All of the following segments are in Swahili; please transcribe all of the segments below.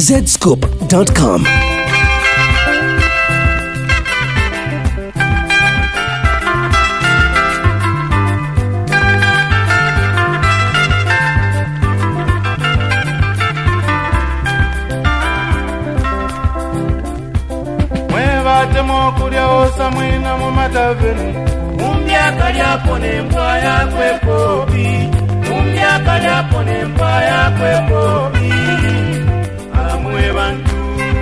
zscoop.com. Mwatemo kulya osa mwina mu mataveni Mumbyaka lyapo n'embwa yakwe Popi Mumbyaka lyapo n'embwa yakwe Popi Alamwe bantu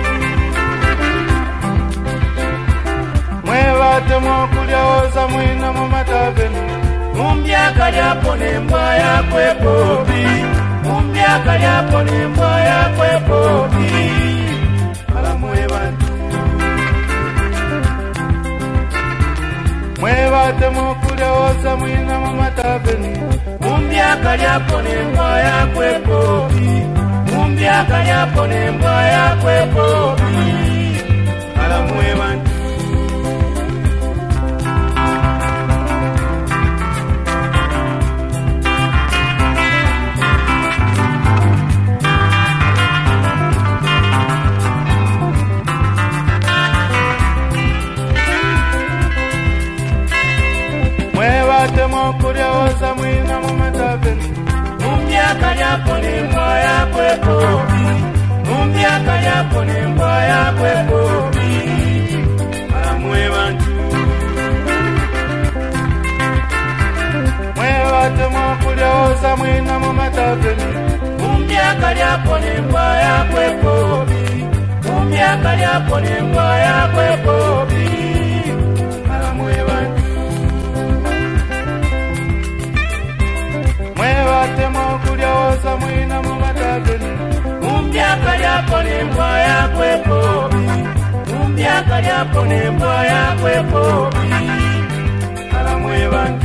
Mwatemo kulya osa mwina mu mataveni Mumbyaka lyapo n'embwa yakwe Popi Mumbyaka lyapo n'embwa yakwe Popi Alamwe bantu Mwatemo kulya osa mwina mu mataveni Mumbyaka lyapo n'embwa yakwe Popi Mumbyaka lyapo n'embwa yakwe Popi Alamwe bantu Mwatemo kulya osa mwina mu mataveni Mumbyaka lyapo n'embwa yakwe Popi Mumbyaka lyapo n'embwa yakwe Popi Alamwe bantu Mwatemo kulya osa mwina mu mataveni Mumbyaka lyapo n'embwa yakwe Popi Mumbyaka lyapo n'embwa yakwe Popi Alamwe bantu Mwatemo kulya osa mwina mu mataveni Mumbyaka lyapo n'embwa yakwe Popi Mumbyaka lyapo n'embwa yakwe Popi Alamwe bantu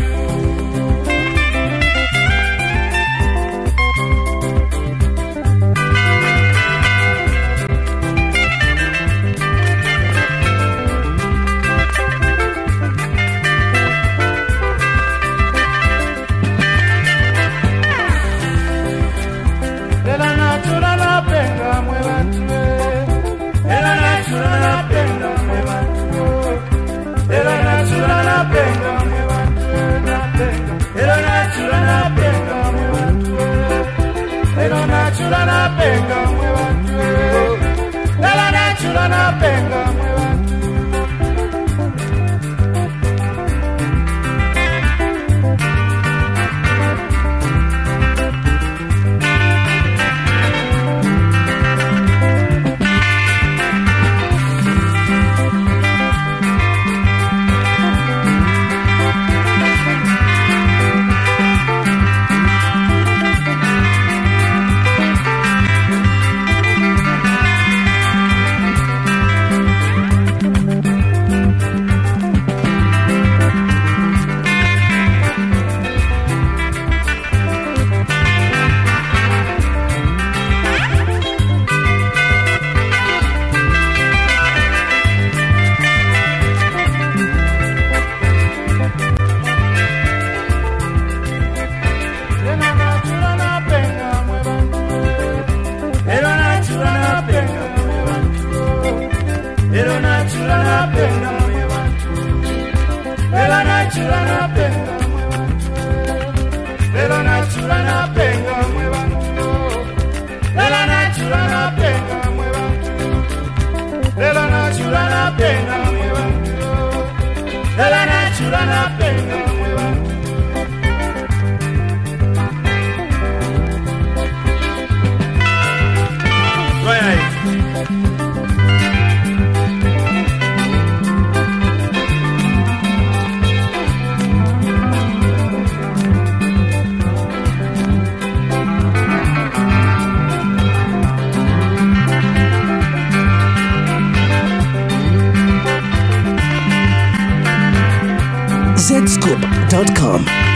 zscoop.com.